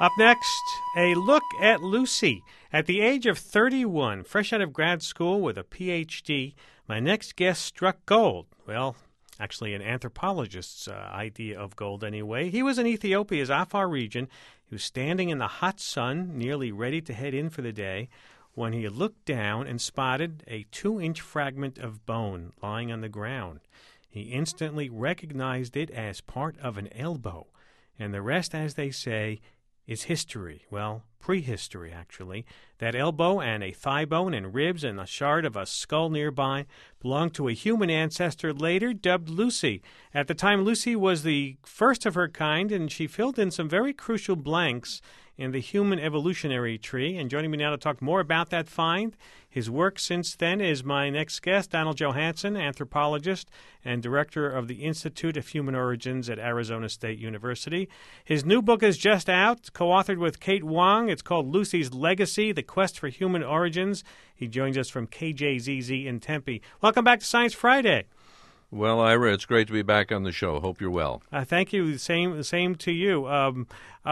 Up next, a look at Lucy. At the age of 31, fresh out of grad school with a Ph.D., my next guest struck gold. Well, actually an anthropologist's idea of gold anyway. He was in Ethiopia's Afar region. He was standing in the hot sun, nearly ready to head in for the day, when he looked down and spotted a 2-inch fragment of bone lying on the ground. He instantly recognized it as part of an elbow. And the rest, as they say, is history. Well, prehistory, actually. That elbow and a thigh bone and ribs and a shard of a skull nearby belonged to a human ancestor later dubbed Lucy. At the time, Lucy was the first of her kind, and she filled in some very crucial blanks in the human evolutionary tree. And joining me now to talk more about that find, his work since then, is my next guest, Donald Johanson, anthropologist and director of the Institute of Human Origins at Arizona State University. His new book is just out, co-authored with Kate Wong. It's called Lucy's Legacy, The Quest for Human Origins. He joins us from KJZZ in Tempe. Welcome back to Science Friday. Well, Ira, it's great to be back on the show. Hope you're well. Thank you. Same to you.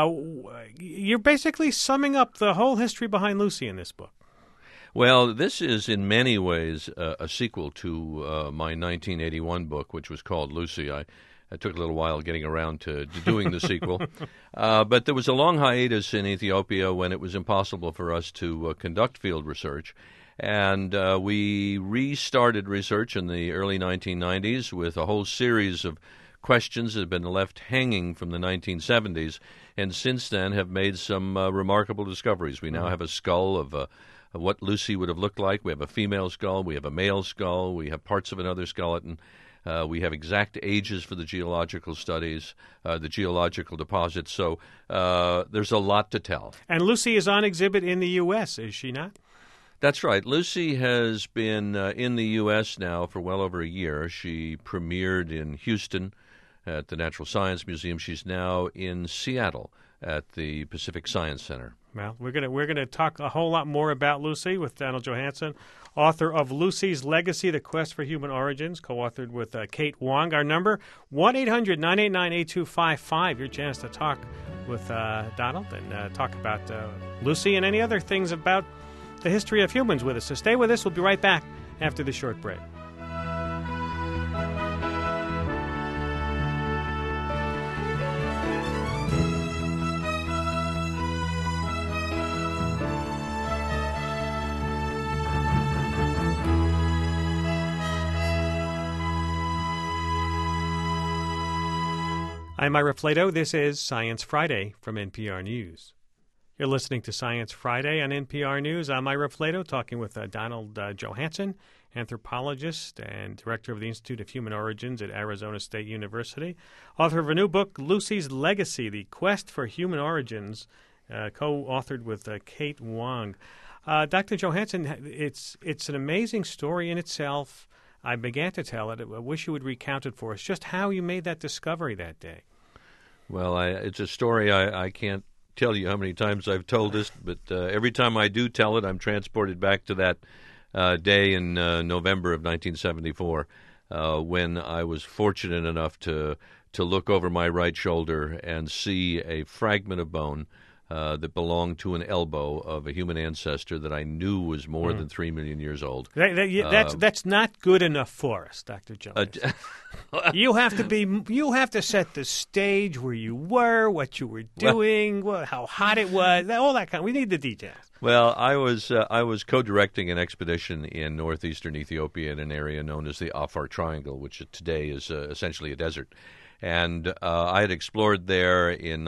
You're basically summing up the whole history behind Lucy in this book. Well, this is in many ways a sequel to my 1981 book, which was called Lucy. I took a little while getting around to doing the sequel. But there was a long hiatus in Ethiopia when it was impossible for us to conduct field research. And we restarted research in the early 1990s with a whole series of questions that had been left hanging from the 1970s, and since then have made some remarkable discoveries. We now have a skull of what Lucy would have looked like. We have a female skull. We have a male skull. We have parts of another skeleton. We have exact ages for the geological studies, the geological deposits. So there's a lot to tell. And Lucy is on exhibit in the U.S., is she not? That's right. Lucy has been in the U.S. now for well over a year. She premiered in Houston at the Natural Science Museum. She's now in Seattle at the Pacific Science Center. Well, we're gonna talk a whole lot more about Lucy with Donald Johanson, author of Lucy's Legacy: The Quest for Human Origins, co-authored with Kate Wong. Our number, 1-800-989-8255. Your chance to talk with Donald and talk about Lucy and any other things about the history of humans with us. So stay with us. We'll be right back after the short break. I'm Ira Flato. This is Science Friday from NPR News. You're listening to Science Friday on NPR News. I'm Ira Flato, talking with Donald Johanson, anthropologist and director of the Institute of Human Origins at Arizona State University, author of a new book, Lucy's Legacy: The Quest for Human Origins, co-authored with Kate Wong. Dr. Johanson, it's an amazing story in itself. I began to tell it. I wish you would recount it for us, just how you made that discovery that day. Well, it's a story I can't tell you how many times I've told this, but every time I do tell it, I'm transported back to that day in November of 1974 when I was fortunate enough to look over my right shoulder and see a fragment of bone that belonged to an elbow of a human ancestor that I knew was more than 3 million years old. That's not good enough for us, Dr. Jones. You have to set the stage where you were, what you were doing, how hot it was, all that kind. We need the details. Well, I was co-directing an expedition in northeastern Ethiopia in an area known as the Afar Triangle, which today is essentially a desert. And I had explored there in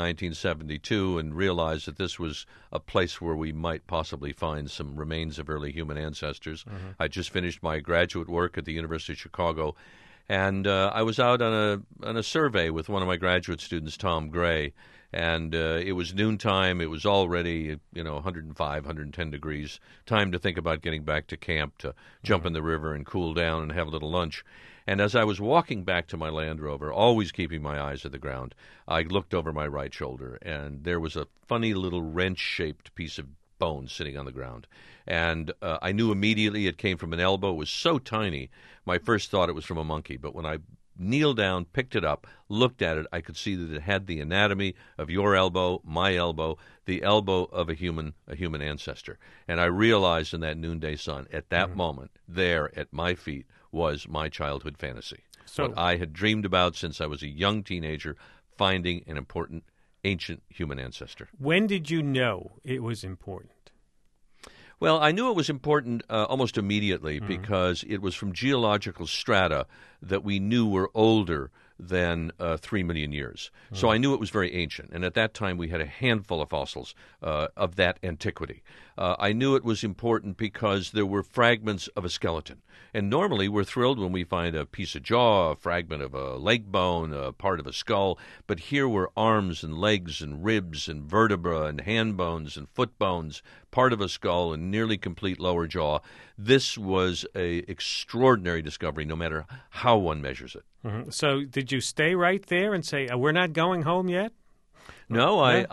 1972 and realized that this was a place where we might possibly find some remains of early human ancestors. Mm-hmm. I just finished my graduate work at the University of Chicago, and I was out on a survey with one of my graduate students, Tom Gray, and it was noontime. It was already 105, 110 degrees. Time to think about getting back to camp, to jump in the river and cool down and have a little lunch. And as I was walking back to my Land Rover, always keeping my eyes at the ground, I looked over my right shoulder, and there was a funny little wrench-shaped piece of bone sitting on the ground. And I knew immediately it came from an elbow. It was so tiny, my first thought it was from a monkey. But when I kneeled down, picked it up, looked at it. I could see that it had the anatomy of your elbow, my elbow, the elbow of a human ancestor. And I realized in that noonday sun, at that moment, there at my feet, was my childhood fantasy. So, what I had dreamed about since I was a young teenager, finding an important ancient human ancestor. when did you know it was important? Well, I knew it was important almost immediately because it was from geological strata that we knew were older than 3 million years. So I knew it was very ancient. And at that time, we had a handful of fossils of that antiquity. I knew it was important because there were fragments of a skeleton. And normally, we're thrilled when we find a piece of jaw, a fragment of a leg bone, a part of a skull. But here were arms and legs and ribs and vertebra and hand bones and foot bones, part of a skull and nearly complete lower jaw. This was an extraordinary discovery, no matter how one measures it. So did you stay right there and say, we're not going home yet? No, Yeah.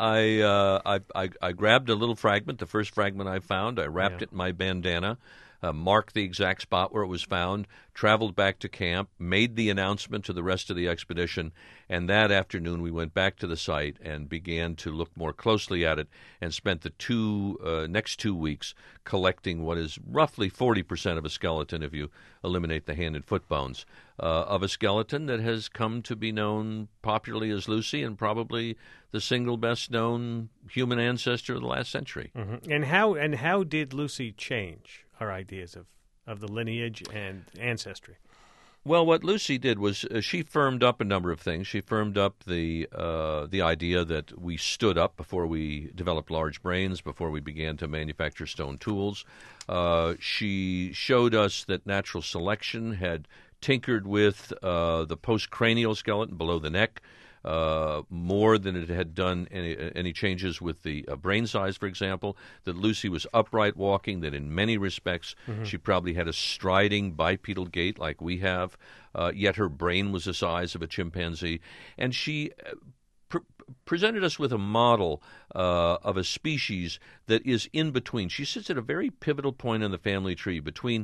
I grabbed a little fragment, the first fragment I found. I wrapped it in my bandana, marked the exact spot where it was found, traveled back to camp, made the announcement to the rest of the expedition, and that afternoon we went back to the site and began to look more closely at it and spent the next 2 weeks collecting what is roughly 40% of a skeleton if you eliminate the hand and foot bones, of a skeleton that has come to be known popularly as Lucy and probably the single best known human ancestor of the last century. And how did Lucy change our ideas of the lineage and ancestry? Well, what Lucy did was she firmed up a number of things. She firmed up the idea that we stood up before we developed large brains, before we began to manufacture stone tools. She showed us that natural selection had tinkered with the postcranial skeleton below the neck, more than it had done any changes with the brain size, for example, that Lucy was upright walking, that in many respects she probably had a striding bipedal gait like we have, yet her brain was the size of a chimpanzee. And she presented us with a model of a species that is in between. She sits at a very pivotal point in the family tree between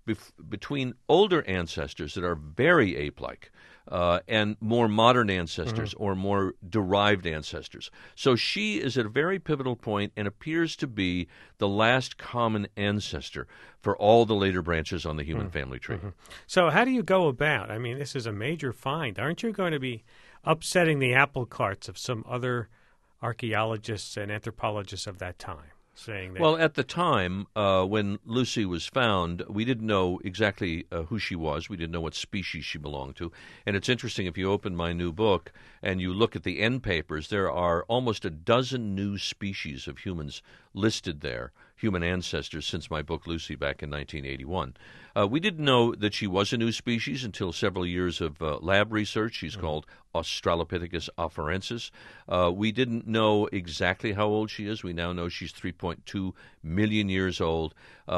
older ancestors that are very ape-like and more modern ancestors or more derived ancestors. So she is at a very pivotal point and appears to be the last common ancestor for all the later branches on the human family tree. So how do you go about? I mean, this is a major find. Aren't you going to be upsetting the apple carts of some other archaeologists and anthropologists of that time? Saying that. Well, at the time when Lucy was found, we didn't know exactly who she was. We didn't know what species she belonged to. And it's interesting, if you open my new book and you look at the end papers, there are almost a dozen new species of humans listed there, human ancestors, since my book Lucy back in 1981. We didn't know that she was a new species until several years of lab research. She's called Australopithecus afarensis. We didn't know exactly how old she is. We now know she's 3.2 million years old.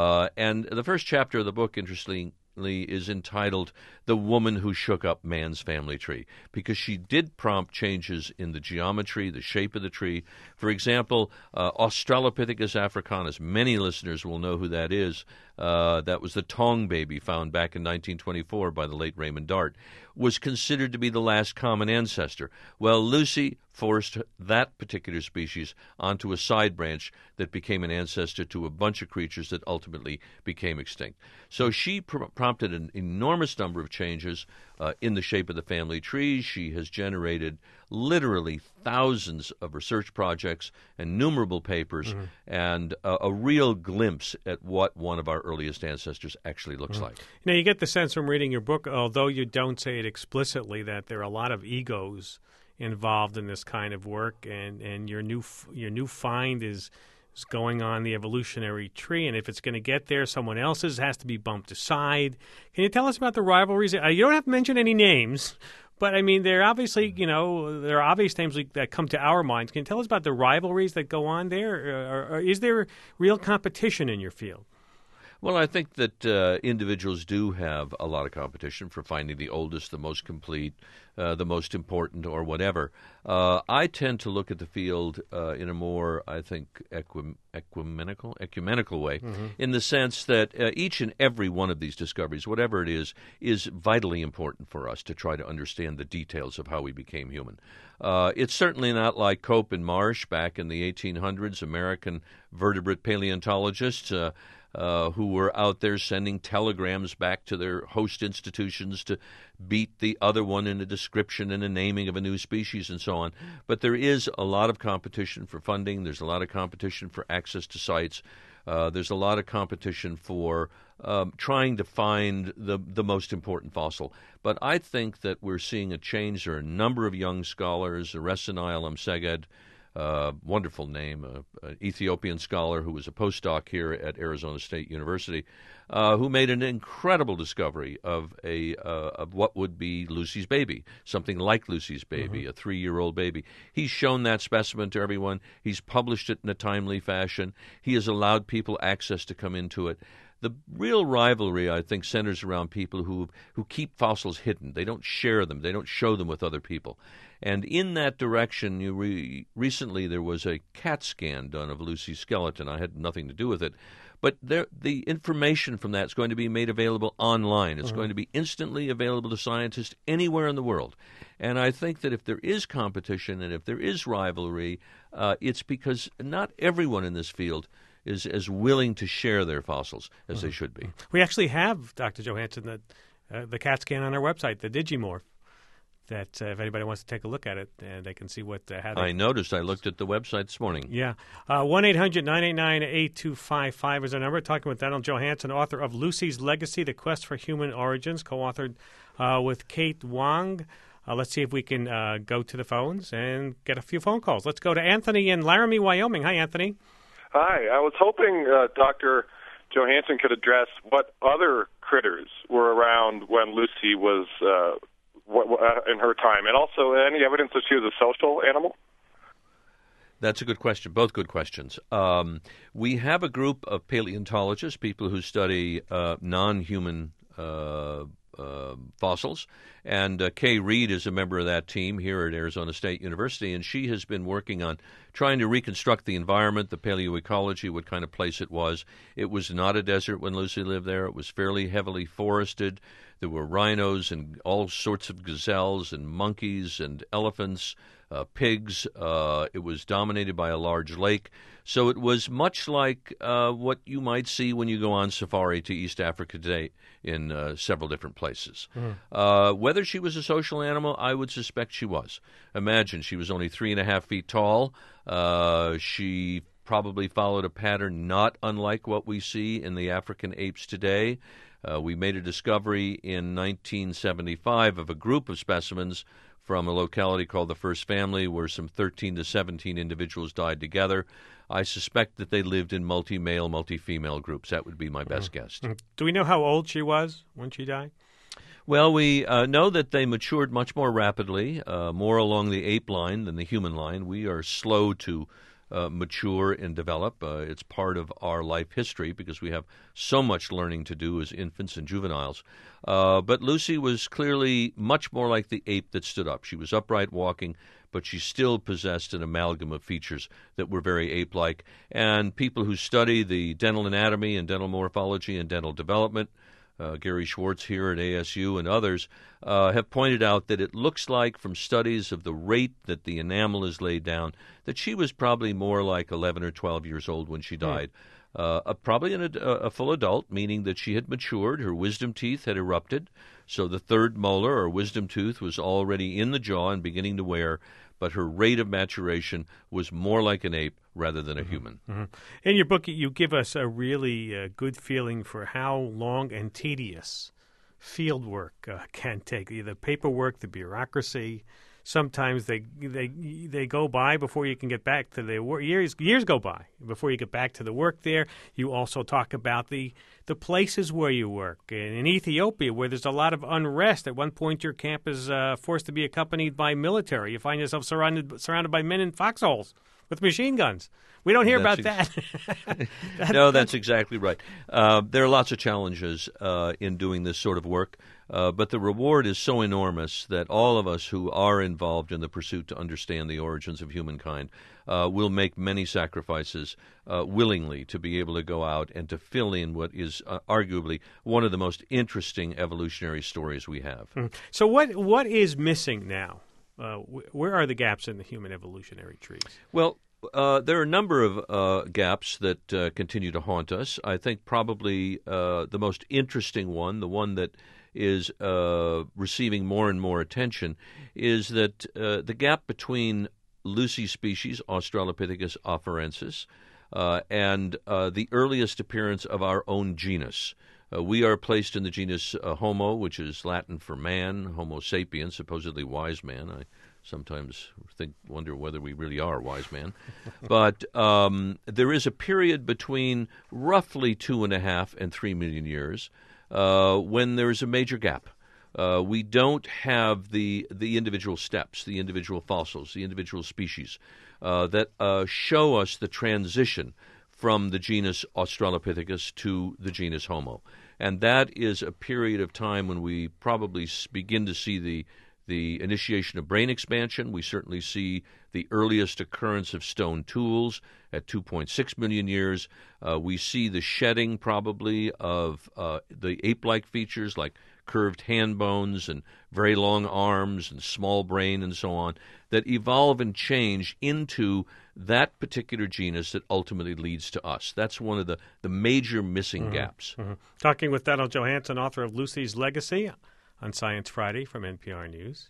And the first chapter of the book, interestingly, is entitled The Woman Who Shook Up Man's Family Tree, because she did prompt changes in the geometry, the shape of the tree. For example, Australopithecus africanus, many listeners will know who that is. That was the Tong baby found back in 1924 by the late Raymond Dart, was considered to be the last common ancestor. Well, Lucy forced that particular species onto a side branch that became an ancestor to a bunch of creatures that ultimately became extinct. So she prompted an enormous number of changes in the shape of the family tree. She has generated literally thousands of research projects, innumerable papers, and a real glimpse at what one of our earliest ancestors actually looks like. Now, you get the sense from reading your book, although you don't say it explicitly, that there are a lot of egos involved in this kind of work, and your new find is going on the evolutionary tree, and if it's going to get there, someone else's has to be bumped aside. Can you tell us about the rivalries? You don't have to mention any names, but I mean, there are obviously, there are obvious names that come to our minds. Can you tell us about the rivalries that go on there, or is there real competition in your field? Well, I think that individuals do have a lot of competition for finding the oldest, the most complete, the most important, or whatever. I tend to look at the field in a more, I think, ecumenical way, in the sense that each and every one of these discoveries, whatever it is vitally important for us to try to understand the details of how we became human. It's certainly not like Cope and Marsh back in the 1800s, American vertebrate paleontologists who were out there sending telegrams back to their host institutions to beat the other one in a description and a naming of a new species and so on. But there is a lot of competition for funding. There's a lot of competition for access to sites. There's a lot of competition for trying to find the most important fossil. But I think that we're seeing a change. There are a number of young scholars, Resenai Alamseged, wonderful name, an Ethiopian scholar who was a postdoc here at Arizona State University, who made an incredible discovery of what would be Lucy's baby, something like Lucy's baby, a 3-year-old baby. He's shown that specimen to everyone. He's published it in a timely fashion. He has allowed people access to come into it. The real rivalry, I think, centers around people who keep fossils hidden. They don't share them. They don't show them with other people. And in that direction, recently there was a CAT scan done of Lucy's skeleton. I had nothing to do with it. But the information from that is going to be made available online. It's going to be instantly available to scientists anywhere in the world. And I think that if there is competition and if there is rivalry, it's because not everyone in this field is as willing to share their fossils as they should be. We actually have, Dr. Johansen, the CAT scan on our website, the Digimorph, that if anybody wants to take a look at it, they can see what how they... I noticed. I looked at the website this morning. Yeah. 1-800-989-8255 is our number. Talking with Donald Johansen, author of Lucy's Legacy, The Quest for Human Origins, co-authored with Kate Wang. Let's see if we can go to the phones and get a few phone calls. Let's go to Anthony in Laramie, Wyoming. Hi, Anthony. Hi. I was hoping Dr. Johansen could address what other critters were around when Lucy was in her time, and also any evidence that she was a social animal? That's a good question. Both good questions. We have a group of paleontologists, people who study non-human fossils, and Kay Reed is a member of that team here at Arizona State University, and she has been working on trying to reconstruct the environment, the paleoecology, what kind of place it was. It was not a desert when Lucy lived there. It was fairly heavily forested. There were rhinos and all sorts of gazelles and monkeys and elephants, pigs. It was dominated by a large lake. So it was much like what you might see when you go on safari to East Africa today in several different places. Whether she was a social animal, I would suspect she was. Imagine, she was only 3.5 feet tall. She probably followed a pattern not unlike what we see in the African apes today. We made a discovery in 1975 of a group of specimens from a locality called the First Family, where some 13 to 17 individuals died together. I suspect that they lived in multi-male, multi-female groups. That would be my best guess. Do we know how old she was when she died? Well, we know that they matured much more rapidly, more along the ape line than the human line. We are slow to mature and develop. It's part of our life history because we have so much learning to do as infants and juveniles. But Lucy was clearly much more like the ape that stood up. She was upright walking, but she still possessed an amalgam of features that were very ape-like. And people who study the dental anatomy and dental morphology and dental development, Gary Schwartz here at ASU and others, have pointed out that it looks like from studies of the rate that the enamel is laid down that she was probably more like 11 or 12 years old when she died. Probably a full adult, meaning that she had matured, her wisdom teeth had erupted, so the third molar or wisdom tooth was already in the jaw and beginning to wear, but her rate of maturation was more like an ape rather than a human. In your book, you give us a really good feeling for how long and tedious field work can take. The paperwork, the bureaucracy. Sometimes they go by before you can get back to the work. Years go by before you get back to the work there. You also talk about the the places where you work. In Ethiopia, where there's a lot of unrest, at one point your camp is forced to be accompanied by military. You find yourself surrounded by men in foxholes with machine guns. We don't hear about that. No, that's exactly right. There are lots of challenges in doing this sort of work, but the reward is so enormous that all of us who are involved in the pursuit to understand the origins of humankind will make many sacrifices willingly to be able to go out and to fill in what is arguably one of the most interesting evolutionary stories we have. So what is missing now? Where are the gaps in the human evolutionary trees? Well, there are a number of gaps that continue to haunt us. I think probably the most interesting one, the one that is receiving more and more attention, is that the gap between Lucy's species, Australopithecus afarensis, and the earliest appearance of our own genus. We are placed in the genus Homo, which is Latin for man, Homo sapiens, supposedly wise man. I sometimes wonder whether we really are wise man. But there is a period between roughly 2.5 and 3 million years when there is a major gap. We don't have the individual steps, the individual fossils, the individual species that show us the transition from the genus Australopithecus to the genus Homo. And that is a period of time when we probably begin to see the initiation of brain expansion. We certainly see the earliest occurrence of stone tools at 2.6 million years. We see the shedding probably of the ape-like features like curved hand bones and very long arms and small brain and so on that evolve and change into that particular genus that ultimately leads to us. That's one of the major missing gaps. Talking with Donald Johanson, author of Lucy's Legacy, on Science Friday from NPR News.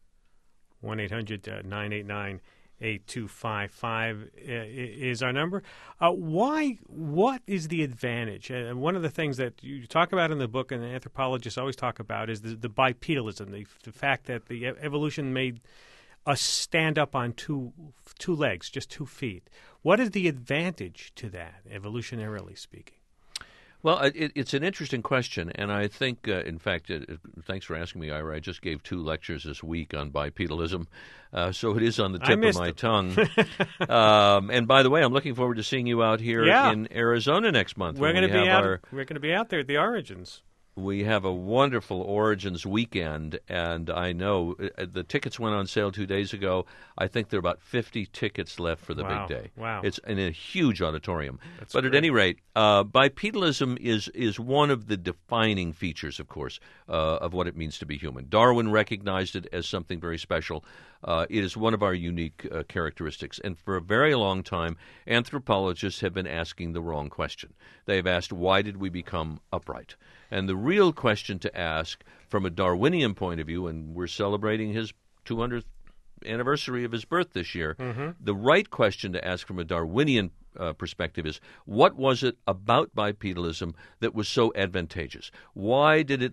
1-800-989-8255 is our number. What is the advantage? And one of the things that you talk about in the book and anthropologists always talk about is the bipedalism, the fact that the evolution made us stand up on two legs, just 2 feet. What is the advantage to that, evolutionarily speaking? Well, it's an interesting question, and I think, in fact, thanks for asking me, Ira. I just gave 2 lectures this week on bipedalism, so it is on the tip of my tongue. And by the way, I'm looking forward to seeing you out here in Arizona next month. We're going to be out there at the Origins. We have a wonderful Origins weekend, and I know the tickets went on sale 2 days ago. I think there are about 50 tickets left for the big day. Wow. It's in a huge auditorium. But at any rate, bipedalism is one of the defining features, of course, of what it means to be human. Darwin recognized it as something very special. It is one of our unique characteristics. And for a very long time, anthropologists have been asking the wrong question. They've asked, why did we become upright? And the real question to ask from a Darwinian point of view, and we're celebrating his 200th anniversary of his birth this year, the right question to ask from a Darwinian perspective is, what was it about bipedalism that was so advantageous? Why did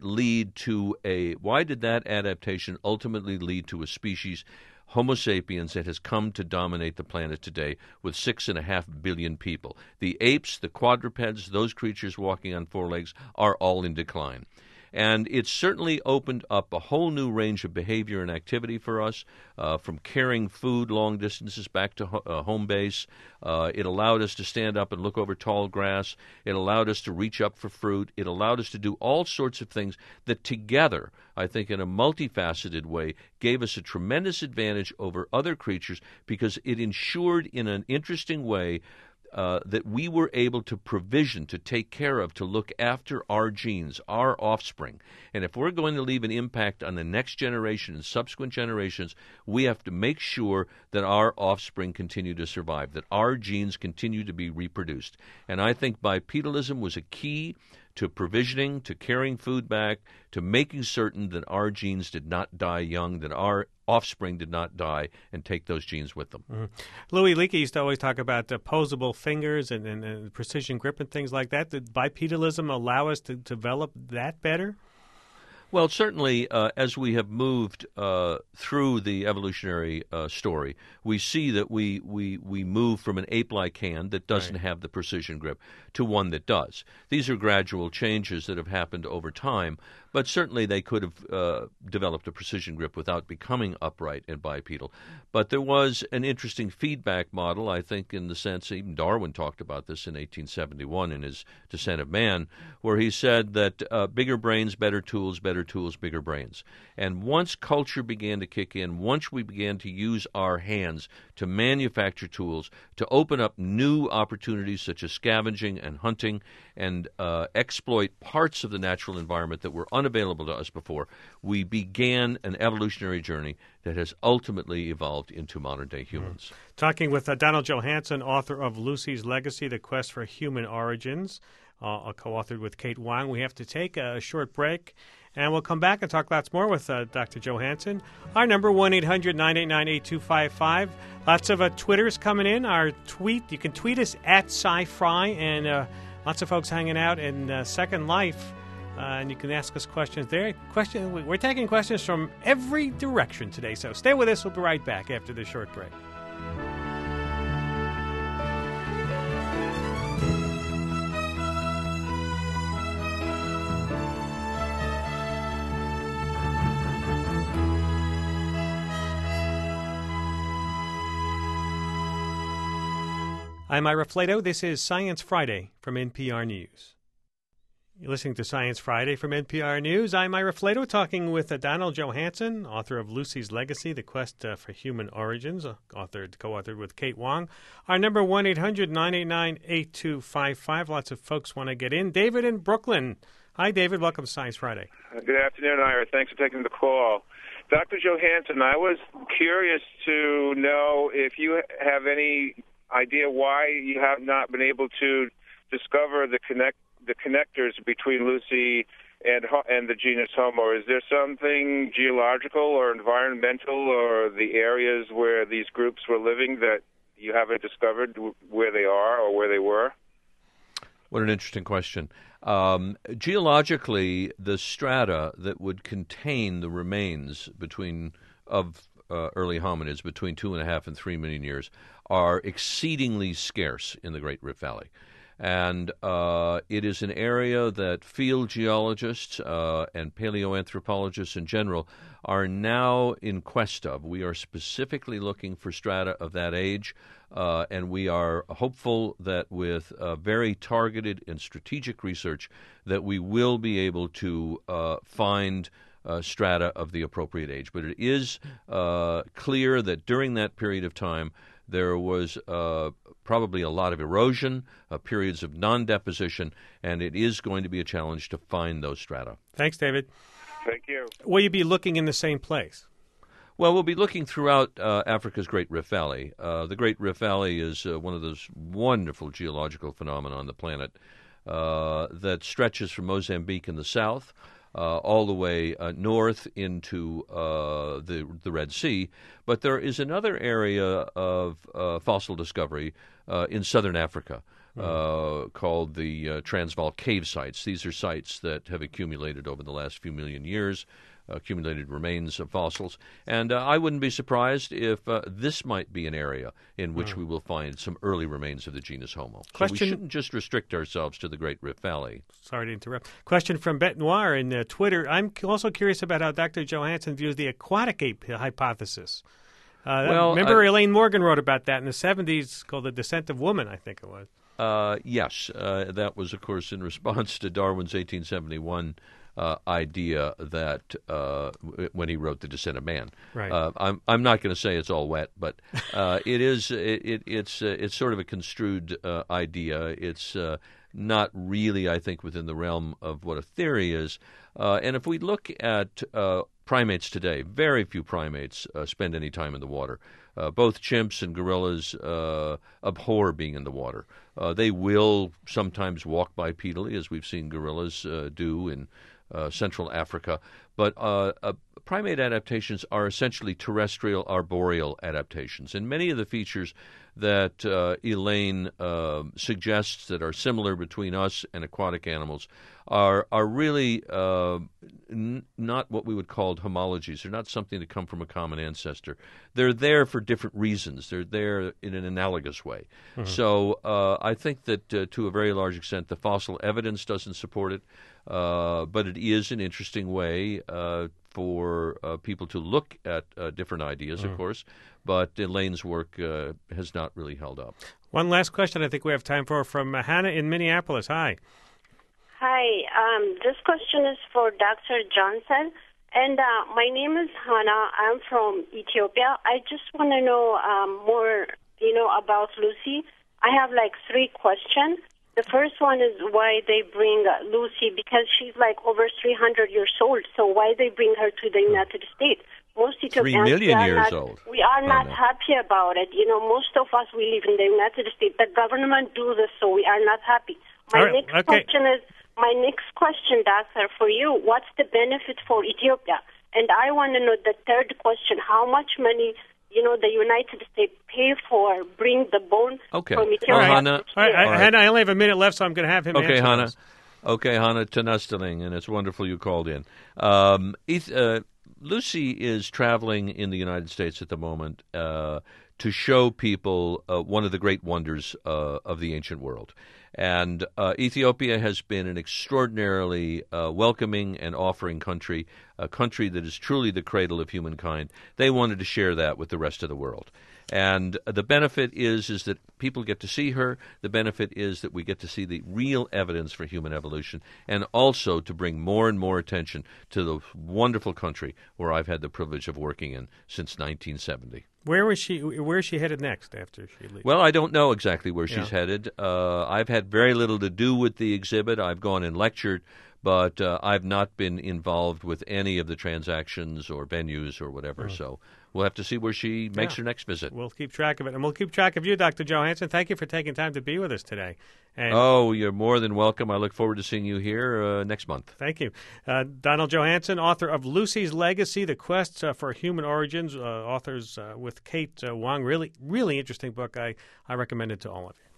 that adaptation ultimately lead to a species, Homo sapiens, that has come to dominate the planet today with 6.5 billion people? The apes, the quadrupeds, those creatures walking on 4 legs are all in decline. And it's certainly opened up a whole new range of behavior and activity for us, from carrying food long distances back to home base. It allowed us to stand up and look over tall grass. It allowed us to reach up for fruit. It allowed us to do all sorts of things that together, I think in a multifaceted way, gave us a tremendous advantage over other creatures because it ensured in an interesting way that we were able to provision, to take care of, to look after our genes, our offspring. And if we're going to leave an impact on the next generation and subsequent generations, we have to make sure that our offspring continue to survive, that our genes continue to be reproduced. And I think bipedalism was a key to provisioning, to carrying food back, to making certain that our genes did not die young, that our offspring did not die and take those genes with them. Louis Leakey used to always talk about posable fingers and precision grip and things like that. Did bipedalism allow us to develop that better? Well, certainly, as we have moved through the evolutionary story, we see that we move from an ape-like hand that doesn't have the precision grip to one that does. These are gradual changes that have happened over time, but certainly they could have developed a precision grip without becoming upright and bipedal. But there was an interesting feedback model, I think, in the sense, even Darwin talked about this in 1871 in his Descent of Man, where he said that bigger brains, better tools, bigger brains. And once culture began to kick in, once we began to use our hands to manufacture tools, to open up new opportunities such as scavenging and hunting and exploit parts of the natural environment that were unavailable to us before, we began an evolutionary journey that has ultimately evolved into modern-day humans. Talking with Donald Johanson, author of Lucy's Legacy, The Quest for Human Origins, co-authored with Kate Wang. We have to take a short break, and we'll come back and talk lots more with Dr. Johanson. Our number, 1-800-989-8255. Lots of Twitters coming in. Our tweet, you can tweet us at Sci-Fry, and lots of folks hanging out in Second Life, and you can ask us questions there. We're taking questions from every direction today, so stay with us. We'll be right back after this short break. I'm Ira Flato. This is Science Friday from NPR News. You're listening to Science Friday from NPR News. I'm Ira Flato, talking with Donald Johanson, author of Lucy's Legacy, The Quest for Human Origins, co-authored with Kate Wang. Our number, 1-800-989-8255. Lots of folks want to get in. David in Brooklyn. Hi, David. Welcome to Science Friday. Good afternoon, Ira. Thanks for taking the call. Dr. Johanson, I was curious to know if you have any idea why you have not been able to discover the connectors between Lucy and the genus Homo. Is there something geological or environmental or the areas where these groups were living that you haven't discovered where they are or where they were? What an interesting question. Geologically, the strata that would contain the remains of early hominids between 2.5 and 3 million years are exceedingly scarce in the Great Rift Valley. And it is an area that field geologists and paleoanthropologists in general are now in quest of. We are specifically looking for strata of that age, and we are hopeful that with very targeted and strategic research that we will be able to find strata of the appropriate age. But it is clear that during that period of time there was probably a lot of erosion, periods of non-deposition, and it is going to be a challenge to find those strata. Thanks, David. Thank you. Will you be looking in the same place? Well, we'll be looking throughout Africa's Great Rift Valley. The Great Rift Valley is one of those wonderful geological phenomena on the planet that stretches from Mozambique in the south all the way north into the Red Sea. But there is another area of fossil discovery in southern Africa called the Transvaal cave sites. These are sites that have accumulated over the last few million years, accumulated remains of fossils. And I wouldn't be surprised if this might be an area in which we will find some early remains of the genus Homo. So we shouldn't just restrict ourselves to the Great Rift Valley. Sorry to interrupt. Question from Bet Noir in Twitter. I'm also curious about how Dr. Johanson views the aquatic ape hypothesis. Remember Elaine Morgan wrote about that in the 70s, called The Descent of Woman, I think it was. Yes. That was, of course, in response to Darwin's 1871 idea that when he wrote The Descent of Man. Right. I'm not going to say it's all wet, but it's sort of a construed idea. It's not really, I think, within the realm of what a theory is. And if we look at primates today, very few primates spend any time in the water. Both chimps and gorillas abhor being in the water. They will sometimes walk bipedally, as we've seen gorillas do in Central Africa, but primate adaptations are essentially terrestrial arboreal adaptations, and many of the features that Elaine suggests that are similar between us and aquatic animals are really not what we would call homologies. They're not something that come from a common ancestor. They're there for different reasons. They're there in an analogous way. Mm-hmm. So I think that to a very large extent the fossil evidence doesn't support it, but it is an interesting way for people to look at different ideas, of course. But Elaine's work has not really held up. One last question I think we have time for from Hannah in Minneapolis. Hi. Hi. This question is for Dr. Johnson. And my name is Hannah. I'm from Ethiopia. I just want to know more, about Lucy. I have like 3 questions. The first one is why they bring Lucy, because she's like over 300 years old. So why they bring her to the United States? Most Ethiopians, 3 million years old. We are not happy about it. Most of us, we live in the United States. The government do this, so we are not happy. My next question, doctor, for you, what's the benefit for Ethiopia? And I want to know the third question, how much money, the United States pay for bring the bone from Ethiopia? Hannah, Hannah, I only have a minute left, so I'm going to have him answer Hannah. this. Okay, Hannah, Tanasteling, and it's wonderful you called in. Lucy is traveling in the United States at the moment to show people one of the great wonders of the ancient world. And Ethiopia has been an extraordinarily welcoming and offering country, a country that is truly the cradle of humankind. They wanted to share that with the rest of the world. And the benefit is that people get to see her. The benefit is that we get to see the real evidence for human evolution, and also to bring more and more attention to the wonderful country where I've had the privilege of working in since 1970. Where is she headed next after she leaves? Well, I don't know exactly where she's headed. I've had very little to do with the exhibit. I've gone and lectured, but I've not been involved with any of the transactions or venues or whatever. So we'll have to see where she makes her next visit. We'll keep track of it, and we'll keep track of you, Dr. Johansen. Thank you for taking time to be with us today. And you're more than welcome. I look forward to seeing you here next month. Thank you. Donald Johansen, author of Lucy's Legacy, The Quest for Human Origins, authors with Kate Wong. Really, really interesting book. I recommend it to all of you.